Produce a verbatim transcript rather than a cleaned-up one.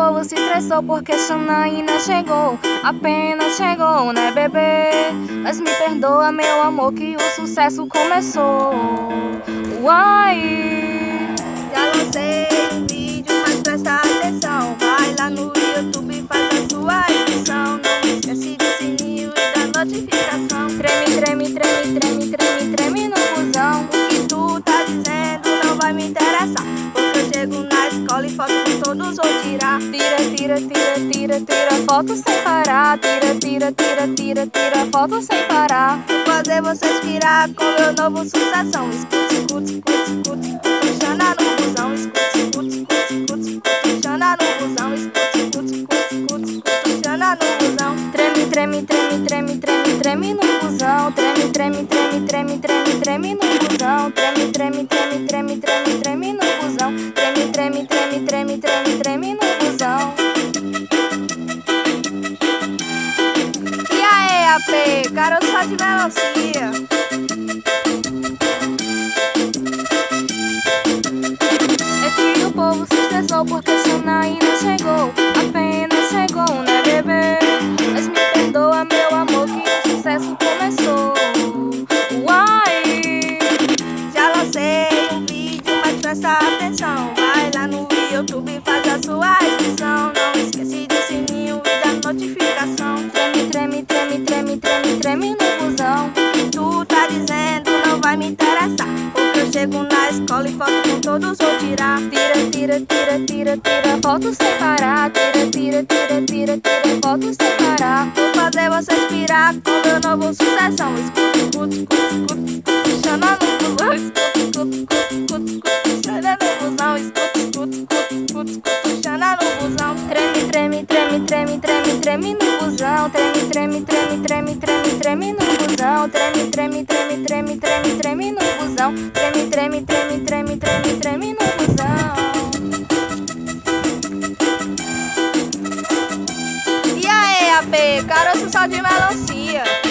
povo se estressou porque Janaína chegou. Apenas chegou, né, bebê? Mas me perdoa, meu amor, que o sucesso começou. Uai! Já lancei um vídeo, mas presta atenção. Vai lá no YouTube e faz a sua inscrição. Não esquece do sininho e da notificação. Treme, treme, treme, treme, treme, treme no busão. O que tu tá dizendo não vai me interessar, porque eu chego na escola e foto com todos vou tirar. Tira, tira, tira, tira, tira foto sem parar. Tira, tira, tira, tira, tira foto sem parar. Vou fazer você inspirar com meu novo sucessão. Escute, escute, escute, escute, escute, Xana no busão. Escute, escute, escute, escute, escute, Xana no busão. Escute, escute, escute, escute, escute, Xana no busão. Treme, treme, treme, treme, treme, treme no busão. Treme, treme, treme, treme, treme, treme no busão. Treme, treme, treme, treme, treme, treme no busão. Treme, treme, treme, treme, treme, treme no busão. E aí, A P, garoto só de melancia. É que o povo se estressou porque Janaína chegou. Apenas chegou, né, bebê? Mas me perdoa, meu amor, que o sucesso começou. Uai! Já lancei um vídeo, mas presta atenção. Vai lá no YouTube e faz a sua inscrição. Não esquece do sininho e da notificação. Treme, treme, treme, treme, treme, treme no busão. O que tu tá dizendo não vai me interessar, porque eu chego na escola e foto com todos vou tirar. Tira, tira, tira, tira, tira foto sem parar. Tira, tira, tira, tira, tira foto sem parar. Vou fazer você inspirar com meu novo sucessão. Escute, escute, escute, escute, escute, Xana no busão. Escute, escute, escute, escute, escute, Xana no busão. Escute, escute, escute, escute, escute, Xana no busão. Treme, treme, treme, treme, treme, treme no busão. Treme, treme, treme, treme, treme, treme no busão. Treme, treme, treme, treme, treme, treme no busão. Treme, treme, treme, treme, treme, treme no busão. E aí, A P, garoto só de melancia.